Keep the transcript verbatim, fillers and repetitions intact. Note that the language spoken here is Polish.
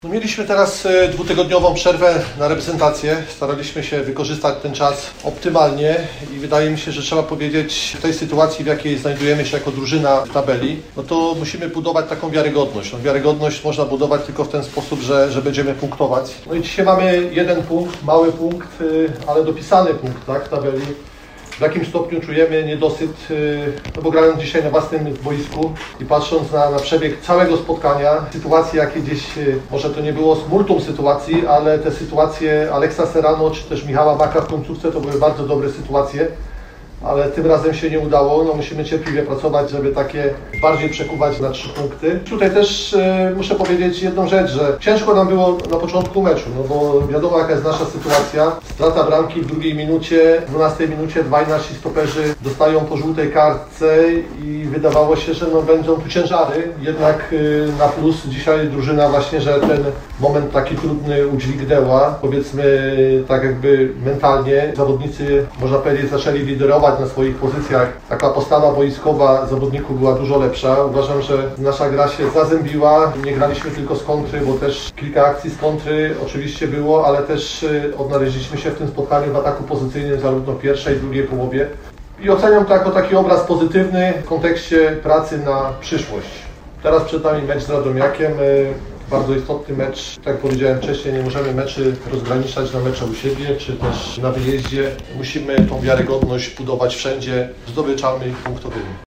No mieliśmy teraz dwutygodniową przerwę na reprezentację. Staraliśmy się wykorzystać ten czas optymalnie i wydaje mi się, że trzeba powiedzieć, w tej sytuacji, w jakiej znajdujemy się jako drużyna w tabeli, no to musimy budować taką wiarygodność. No, wiarygodność można budować tylko w ten sposób, że, że będziemy punktować. No i dzisiaj mamy jeden punkt, mały punkt, ale dopisany punkt, tak, w tabeli. W jakim stopniu czujemy niedosyt, no bo grając dzisiaj na własnym boisku i patrząc na, na przebieg całego spotkania, sytuacje jakie gdzieś, może to nie było multum sytuacji, ale te sytuacje Aleksa Serrano czy też Michała Maka w końcówce to były bardzo dobre sytuacje, ale tym razem się nie udało. No musimy cierpliwie pracować, żeby takie bardziej przekuwać na trzy punkty. Tutaj też e, muszę powiedzieć jedną rzecz, że ciężko nam było na początku meczu, no bo wiadomo jaka jest nasza sytuacja. Strata bramki w drugiej minucie, w dwunastej minucie dwaj nasi stoperzy dostają po żółtej kartce i wydawało się, że no będą tu ciężary. Jednak e, na plus dzisiaj drużyna właśnie, że ten moment taki trudny udźwignęła. Powiedzmy tak jakby mentalnie zawodnicy, można powiedzieć, zaczęli liderować na swoich pozycjach. Taka postawa boiskowa zawodników była dużo lepsza. Uważam, że nasza gra się zazębiła. Nie graliśmy tylko z kontry, bo też kilka akcji z kontry oczywiście było, ale też odnaleźliśmy się w tym spotkaniu w ataku pozycyjnym zarówno w pierwszej, drugiej połowie. I oceniam to jako taki obraz pozytywny w kontekście pracy na przyszłość. Teraz przed nami mecz z Radomiakiem. Bardzo istotny mecz. Tak jak powiedziałem wcześniej, nie możemy meczy rozgraniczać na mecze u siebie, czy też na wyjeździe. Musimy tą wiarygodność budować wszędzie zdobyczami punktowymi.